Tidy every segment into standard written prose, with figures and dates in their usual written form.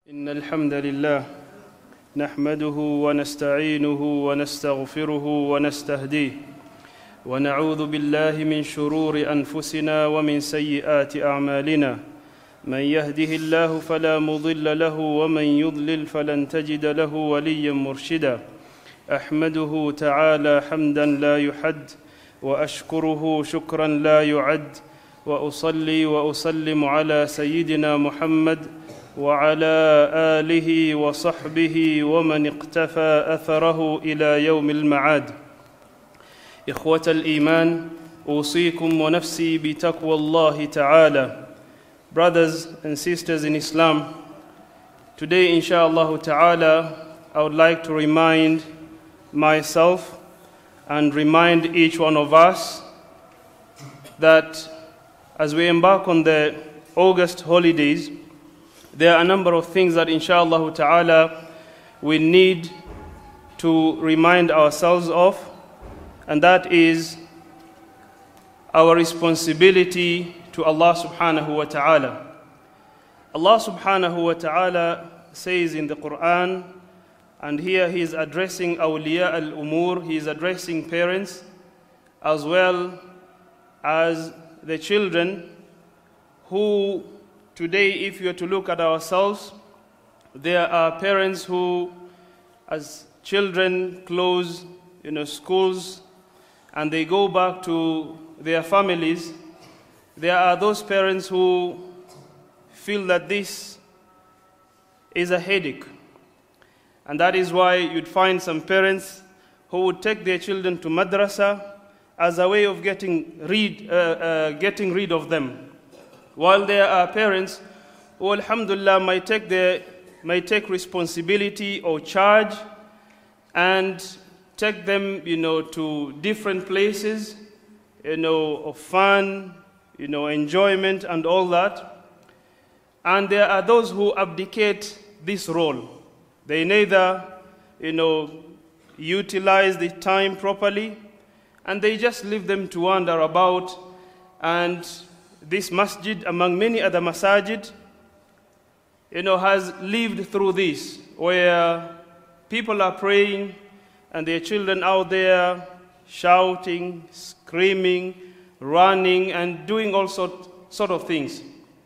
إن الحمد لله نحمده ونستعينه ونستغفره ونستهديه ونعوذ بالله من شرور أنفسنا ومن سيئات أعمالنا من يهده الله فلا مضل له ومن يضلل فلن تجد له وليا مرشدا أحمده تعالى حمدا لا يحد وأشكره شكرا لا يعد وأصلي وأسلم على سيدنا محمد وعلى آله وصحبه ومن اقتفى أثره إلى يوم المعاد. إخوة الإيمان أوصيكم ونفسي بتقوى الله تعالى. Brothers and sisters in Islam, today inshallah ta'ala I would like to remind myself and remind each one of us that as we embark on the August holidays, there are a number of things that inshallah ta'ala we need to remind ourselves of, and that is our responsibility to Allah subhanahu wa ta'ala. Allah subhanahu wa ta'ala says in the Quran, and here he is addressing awliya al-umur, he is addressing parents as well as the children who today, if you are to look at ourselves, there are parents who, as children close, schools, and they go back to their families, there are those parents who feel that this is a headache. And that is why you'd find some parents who would take their children to madrasa as a way of getting rid of them. While there are parents who, alhamdulillah, might take responsibility or charge and take them, to different places, of fun, enjoyment and all that. And there are those who abdicate this role. They neither, utilize the time properly, and they just leave them to wander about. And this masjid, among many other masajid, has lived through this, where people are praying and their children out there shouting, screaming, running, and doing all sort of things.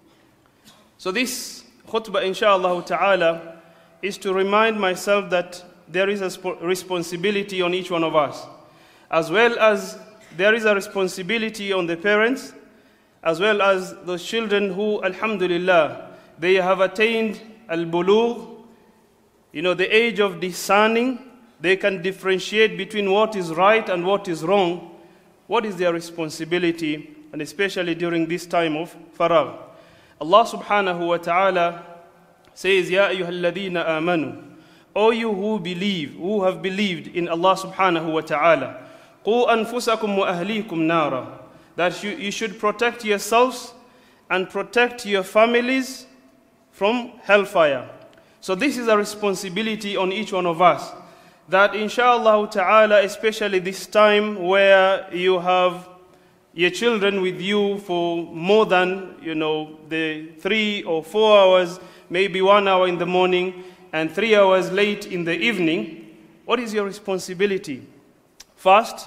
So this khutbah, inshallah ta'ala, is to remind myself that there is a responsibility on each one of us, as well as there is a responsibility on the parents, as well as those children who, alhamdulillah, they have attained al-bulugh, the age of discerning. They can differentiate between what is right and what is wrong. What is their responsibility, and especially during this time of faragh? Allah subhanahu wa ta'ala says, Ya ayyuhalladhina amanu, O you who believe, who have believed in Allah subhanahu wa ta'ala, qu anfusakum wa ahlikum nara, that you should protect yourselves and protect your families from hellfire. So this is a responsibility on each one of us, that inshallah ta'ala, especially this time where you have your children with you for more than, the 3 or 4 hours, maybe 1 hour in the morning and 3 hours late in the evening, what is your responsibility? First,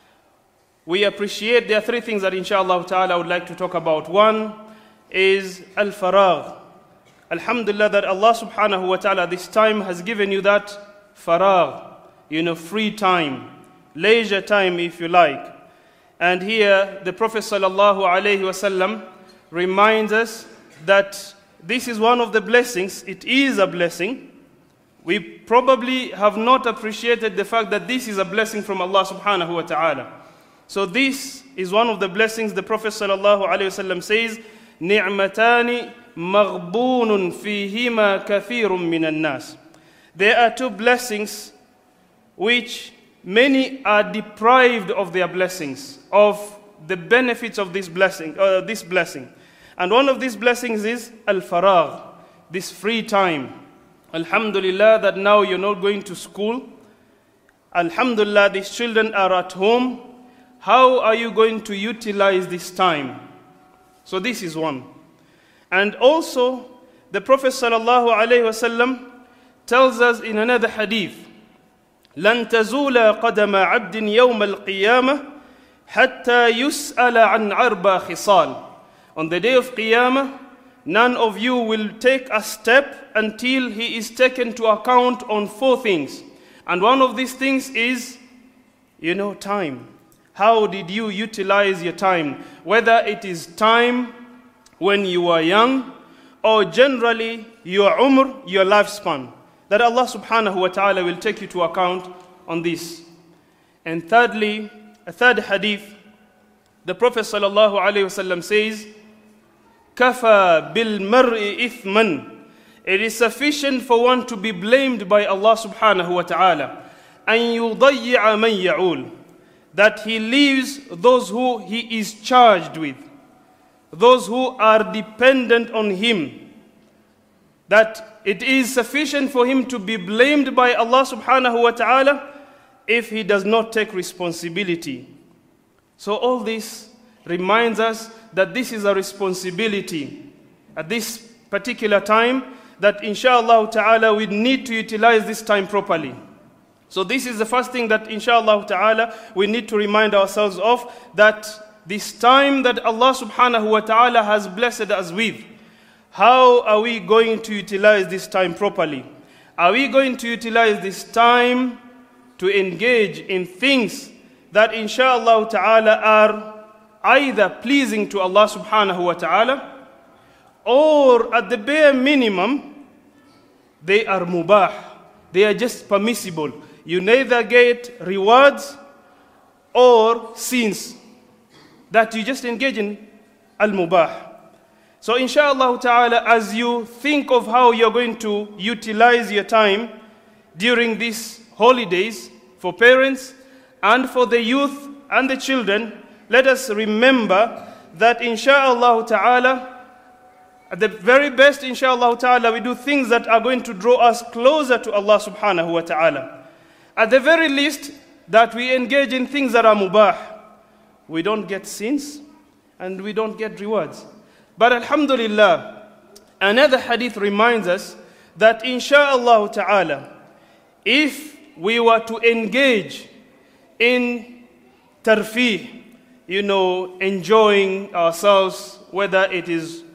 we appreciate there are 3 things that inshallah ta'ala I would like to talk about. One is al-faragh. Alhamdulillah that Allah subhanahu wa ta'ala this time has given you that faragh, free time, leisure time if you like. And here the Prophet sallallahu alayhi wasallam reminds us that this is one of the blessings. It is a blessing. We probably have not appreciated the fact that this is a blessing from Allah subhanahu wa ta'ala. So this is one of the blessings. The Prophet sallallahu alaihi wasallam says, "Ni'matani maghbunun fihima kathirun minan nas." There are 2 blessings which many are deprived of their blessings, of the benefits of this blessing. And one of these blessings is al-faragh, this free time. Alhamdulillah that now you're not going to school. Alhamdulillah these children are at home. How are you going to utilize this time? So this is one. And also the Prophet sallallahu alayhi wasallam tells us in another hadith, لَن تَزُولَ قَدَمَ عَبْدٍ يَوْمَ الْقِيَامَةِ حَتَّى يُسْأَلَ عَنْ أَرْبَعِ خِصَالٍ. On the day of Qiyamah, none of you will take a step until he is taken to account on 4 things. And one of these things is, time. How did you utilize your time? Whether it is time when you were young, or generally your umr, your lifespan. That Allah subhanahu wa ta'ala will take you to account on this. And thirdly, a third hadith, the Prophet sallallahu alayhi wasallam says, كَفَى بِالْمَرْءِ إِثْمًا. It is sufficient for one to be blamed by Allah subhanahu wa ta'ala. أَن يُضَيِّعَ مَن يَعُولُ. That he leaves those who he is charged with, those who are dependent on him. That it is sufficient for him to be blamed by Allah subhanahu wa ta'ala if he does not take responsibility. So all this reminds us that this is a responsibility at this particular time, that inshallah ta'ala we need to utilize this time properly. So this is the first thing that inshallah ta'ala we need to remind ourselves of, that this time that Allah subhanahu wa ta'ala has blessed us with, how are we going to utilize this time properly? Are we going to utilize this time to engage in things that inshallah ta'ala are either pleasing to Allah subhanahu wa ta'ala, or at the bare minimum, they are mubah. They are just permissible. You neither get rewards or sins, that you just engage in al-mubah. So inshallah ta'ala, as you think of how you're going to utilize your time during these holidays for parents and for the youth and the children, let us remember that inshallah ta'ala, at the very best inshallah ta'ala, we do things that are going to draw us closer to Allah subhanahu wa ta'ala. At the very least, that we engage in things that are mubah. We don't get sins and we don't get rewards. But alhamdulillah, another hadith reminds us that insha'Allah ta'ala, if we were to engage in tarfih, enjoying ourselves, whether it is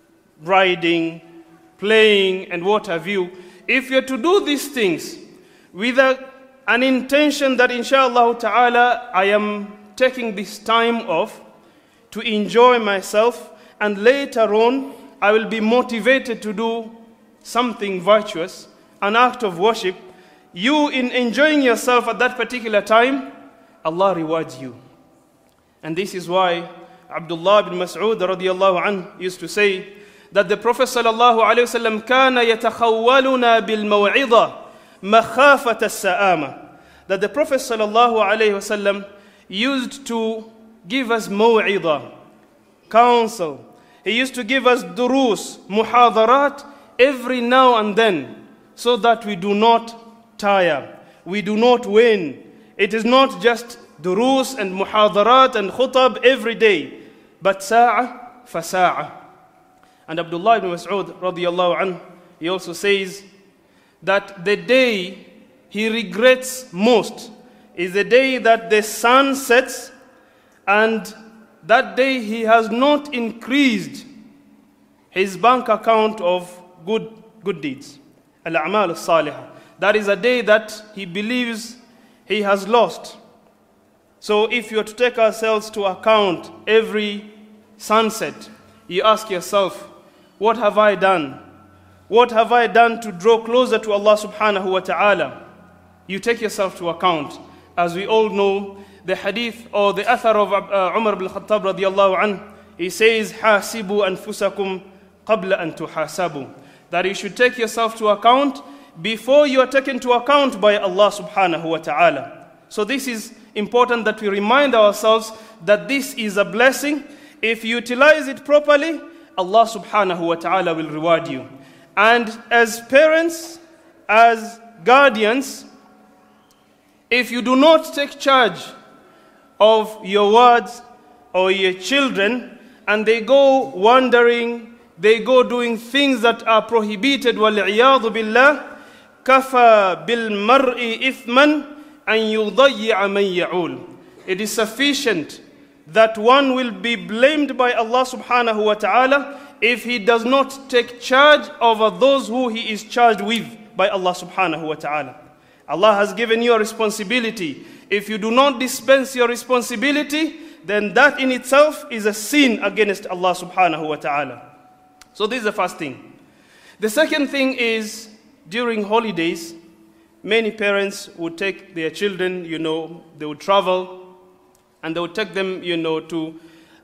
riding, playing, and what have you, if you're to do these things with an intention that insha'Allah ta'ala, I am taking this time off to enjoy myself, and later on, I will be motivated to do something virtuous, an act of worship. You, in enjoying yourself at that particular time, Allah rewards you. And this is why Abdullah bin Mas'ud radiyallahu anhu used to say that the Prophet sallallahu alayhi wasallam كَانَ يَتَخَوَّلُنَا بِالْمَوْعِظَةِ مَخَافَةَ السَّآمَةِ. That the Prophet sallallahu alayhi wasallam used to give us maw'idah, counsel. He used to give us durus, muhadarat, every now and then, so that we do not tire, we do not wane. It is not just durus and muhadarat and khutab every day, but sa'a fa sa'a. And Abdullah ibn Mas'ud radiyallahu anhu, he also says that the day he regrets most is the day that the sun sets, and that day he has not increased his bank account of good deeds. Al-a'mal al-salihah. That is a day that he believes he has lost. So if you are to take ourselves to account every sunset, you ask yourself, what have I done? What have I done to draw closer to Allah subhanahu wa ta'ala? You take yourself to account. As we all know, the hadith or the athar of Umar ibn Khattab radiyallahu anhu, he says, حَاسِبُوا أَنفُسَكُمْ قَبْلَ أَن تُحَاسَبُوا. That you should take yourself to account before you are taken to account by Allah subhanahu wa ta'ala. So this is important that we remind ourselves that this is a blessing. If you utilize it properly, Allah subhanahu wa ta'ala will reward you. And as parents, as guardians, if you do not take charge of your words or your children, and they go wandering, they go doing things that are prohibited, وَالْعِيَاضُ بِاللَّهِ كَفَى بِالْمَرْءِ إِثْمًا أَنْ يُضَيِّعَ مَنْ يَعُولُ. It is sufficient that one will be blamed by Allah subhanahu wa ta'ala if he does not take charge over those who he is charged with by Allah subhanahu wa ta'ala. Allah has given you a responsibility. If you do not dispense your responsibility, then that in itself is a sin against Allah subhanahu wa ta'ala. So this is the first thing. The second thing is, during holidays, many parents would take their children, they would travel, and they would take them, to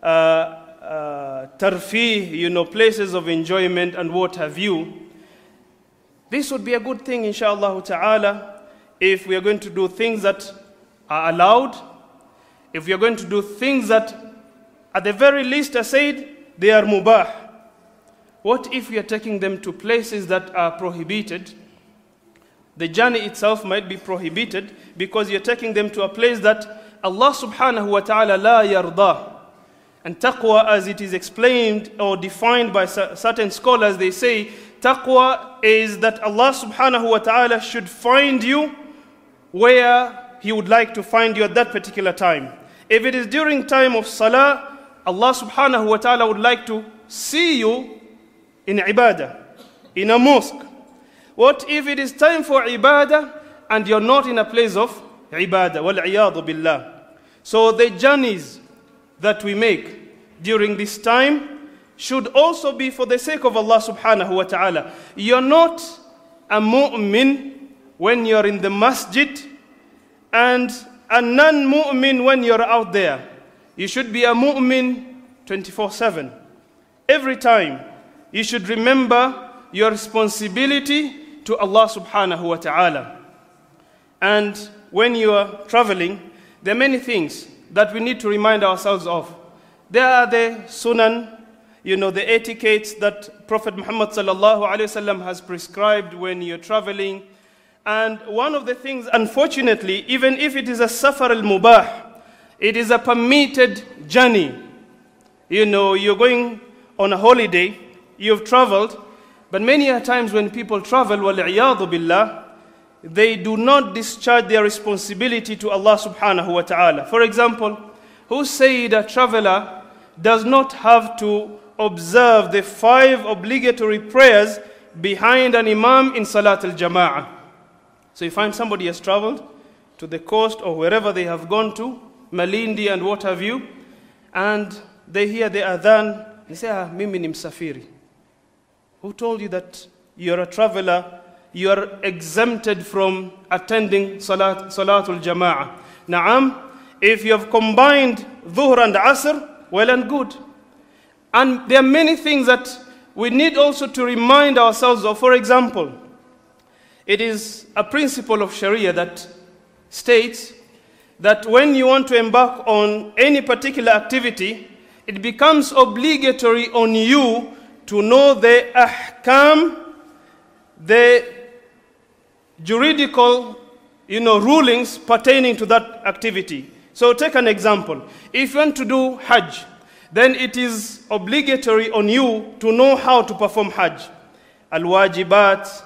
tarfih, places of enjoyment and what have you. This would be a good thing, inshallah ta'ala, if we are going to do things that are allowed, if we are going to do things that, at the very least, I said, they are mubah. What if we are taking them to places that are prohibited? The journey itself might be prohibited because you're taking them to a place that Allah subhanahu wa ta'ala la yarda. And taqwa, as it is explained or defined by certain scholars, they say taqwa is that Allah subhanahu wa ta'ala should find you where He would like to find you at that particular time. If it is during time of salah, Allah subhanahu wa ta'ala would like to see you in ibadah, in a mosque. What if it is time for ibadah and you're not in a place of ibadah? وَالْعِيَاضُ بِاللَّهِ. So the journeys that we make during this time should also be for the sake of Allah subhanahu wa ta'ala. You're not a mu'min when you're in the masjid and a non-mu'min when you're out there. You should be a mu'min 24/7. Every time you should remember your responsibility to Allah subhanahu wa ta'ala. And when you are traveling, there are many things that we need to remind ourselves of. There are the sunan, the etiquettes that Prophet Muhammad sallallahu alaihi wasallam has prescribed when you're traveling. And one of the things, unfortunately, even if it is a safar al-mubah, it is a permitted journey. You're going on a holiday, you've traveled, but many a times when people travel, وَالْعِيَاضُ بِاللَّهِ, they do not discharge their responsibility to Allah subhanahu wa ta'ala. For example, who said a traveler does not have to observe the 5 obligatory prayers behind an imam in Salat al-Jama'ah? So you find somebody has traveled to the coast or wherever they have gone to, Malindi and what have you, and they hear the adhan, they say, mimi ni msafiri. Who told you that you're a traveler, you are exempted from attending Salatul Jama'ah? Na'am, if you have combined Dhuhr and Asr, well and good. And there are many things that we need also to remind ourselves of. For example, it is a principle of Sharia that states that when you want to embark on any particular activity, it becomes obligatory on you to know the ahkam, the juridical, rulings pertaining to that activity. So take an example. If you want to do Hajj, then it is obligatory on you to know how to perform Hajj. Al-wajibat,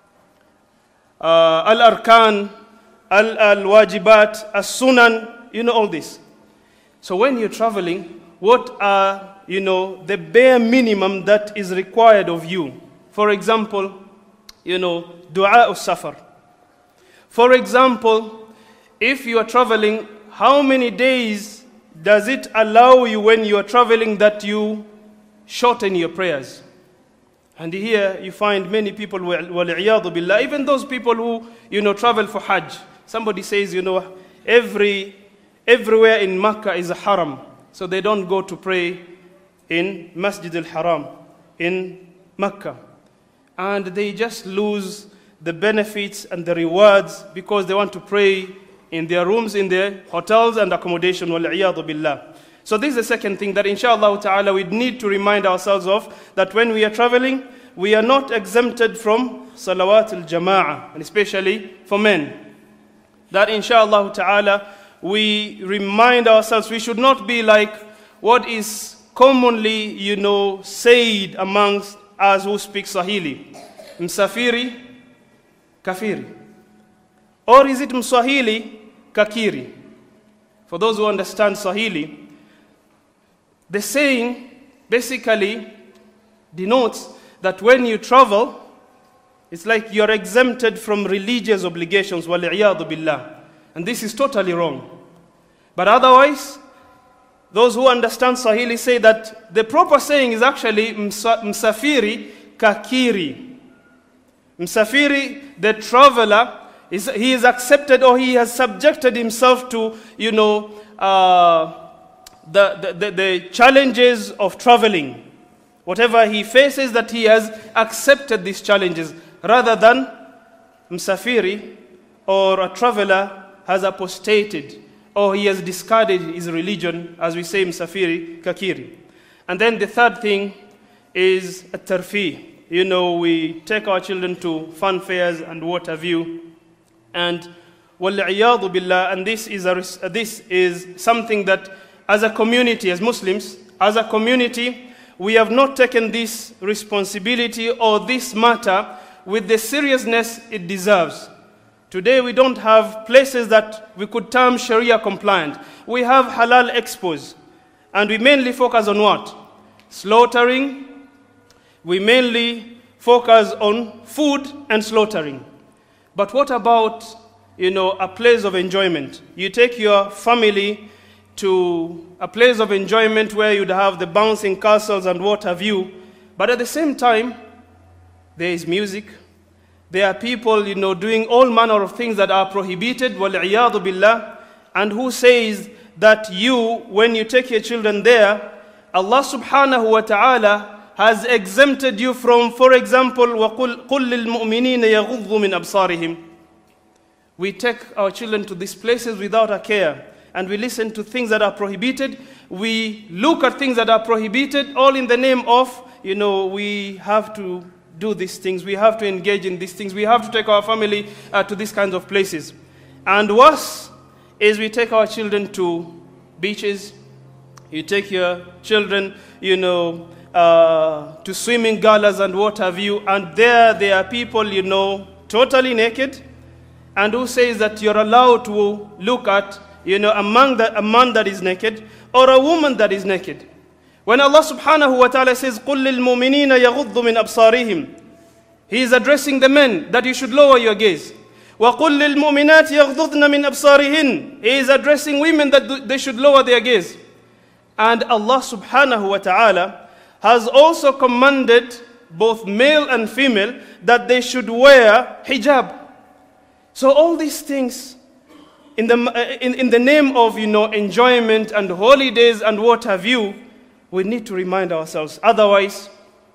al-arkan, al-wajibat, as-sunan, all this. So when you're traveling, what are, the bare minimum that is required of you? For example, dua al-safar. For example, if you are traveling, how many days does it allow you when you are traveling that you shorten your prayers? And here you find many people, wal-iyadu billah, even those people who, travel for Hajj. Somebody says, everywhere in Makkah is a haram. So they don't go to pray in Masjid al-Haram, in Makkah. And they just lose the benefits and the rewards because they want to pray in their rooms, in their hotels and accommodation. Wal-iyadu billah. So this is the second thing that inshallah ta'ala we need to remind ourselves of, that when we are traveling, we are not exempted from salawat al-jama'ah, and especially for men. That inshallah ta'ala we remind ourselves we should not be like what is commonly, said amongst us who speak Swahili? Msafiri, kafiri. Or is it Mswahili, kakiri? For those who understand Swahili, the saying basically denotes that when you travel, it's like you're exempted from religious obligations, wal-iyadu billah. And this is totally wrong. But otherwise, those who understand Swahili say that the proper saying is actually msafiri kakiri. Msafiri, the traveler, he is accepted, or he has subjected himself to, the challenges of traveling. Whatever he faces, that he has accepted these challenges, rather than msafiri, or a traveler, has apostated, or he has discarded his religion, as we say msafiri kakiri. And then the third thing is at-tarfi. We take our children to fun fairs and what have you. And wal-iyadu billah, and this is something that as a community, as Muslims, as a community, we have not taken this responsibility or this matter with the seriousness it deserves. Today we don't have places that we could term Sharia compliant. We have halal expos, and we mainly focus on what? Slaughtering. We mainly focus on food and slaughtering. But what about, a place of enjoyment? You take your family to a place of enjoyment where you'd have the bouncing castles and what have you, but at the same time, there is music. There are people, doing all manner of things that are prohibited, wal-iyadu billah, and who says that when you take your children there, Allah subhanahu wa ta'ala has exempted you from, for example, وَقُلْ لِلْمُؤْمِنِينَ يَغُضُّ مِنْ أَبْصَارِهِمْ. We take our children to these places without a care, and we listen to things that are prohibited. We look at things that are prohibited, all in the name of, we have to do these things, we have to engage in these things, we have to take our family to these kinds of places. And worse is we take our children to beaches, you take your children, to swimming galas and what have you, and there are people, totally naked, and who says that you're allowed to look at, a man that is naked, or a woman that is naked. When Allah subhanahu wa ta'ala says, قُلْ لِلْمُؤْمِنِينَ يَغُضُّ مِنْ أَبْصَارِهِمْ, He is addressing the men that you should lower your gaze. وَقُلْ لِلْمُؤْمِنَاتِ يَغْضُضْنَ مِنْ أَبْصَارِهِنْ, He is addressing women that they should lower their gaze. And Allah subhanahu wa ta'ala has also commanded both male and female that they should wear hijab. So all these things, in the name of enjoyment and holidays and what have you, we need to remind ourselves. Otherwise,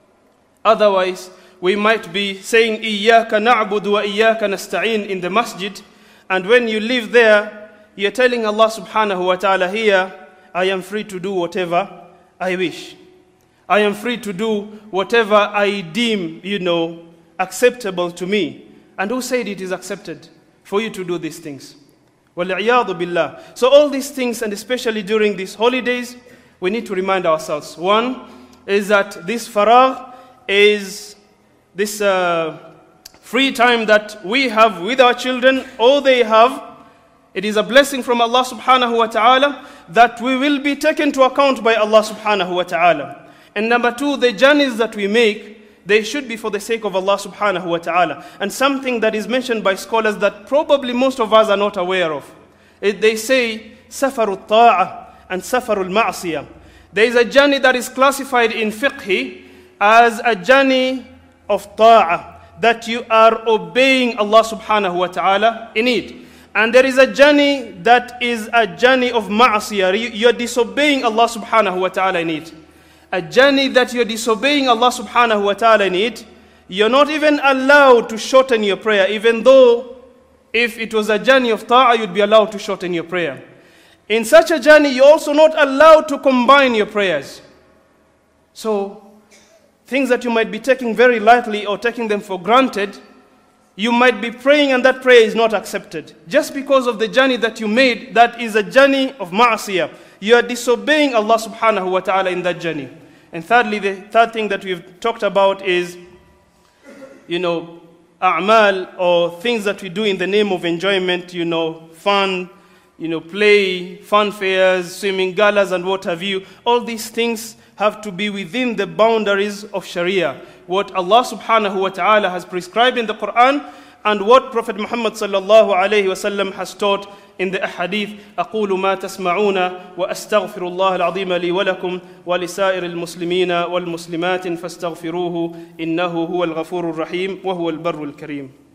we might be saying إِيَّاكَ نَعْبُدُ وَإِيَّاكَ نَسْتَعِينَ in the masjid, and when you live there, you're telling Allah subhanahu wa ta'ala, here, I am free to do whatever I wish. I am free to do whatever I deem, acceptable to me. And who said it is accepted for you to do these things? وَالْعِيَاضُ بِاللَّهِ. So all these things, and especially during these holidays, we need to remind ourselves. One is that this faragh is this free time that we have with our children, all they have. It is a blessing from Allah subhanahu wa ta'ala that we will be taken to account by Allah subhanahu wa ta'ala. And number two, the journeys that we make, they should be for the sake of Allah subhanahu wa ta'ala. And something that is mentioned by scholars that probably most of us are not aware of. They say, safarul ta'ah and safarul ma'asiyah. There is a journey that is classified in fiqh as a journey of ta'ah, that you are obeying Allah subhanahu wa ta'ala in it. And there is a journey that is a journey of ma'asiyah. You're disobeying Allah subhanahu wa ta'ala in it. A journey that you're disobeying Allah subhanahu wa ta'ala in it, you're not even allowed to shorten your prayer, even though if it was a journey of ta'ah, you'd be allowed to shorten your prayer. In such a journey, you're also not allowed to combine your prayers. So, things that you might be taking very lightly or taking them for granted, you might be praying and that prayer is not accepted. Just because of the journey that you made, that is a journey of ma'asiyah. you are disobeying Allah subhanahu wa ta'ala in that journey. And thirdly, the third thing that we've talked about is, a'mal, or things that we do in the name of enjoyment, fun, play, fun fairs, swimming galas and what have you. All these things have to be within the boundaries of Sharia. What Allah subhanahu wa ta'ala has prescribed in the Quran and what Prophet Muhammad sallallahu alayhi wa sallam has taught in the ahadith. أقول ما تسمعون وأستغفر الله العظيم لي ولكم ولسائر المسلمين والمسلمات فاستغفروه إنه هو الغفور الرحيم وهو البر الكريم.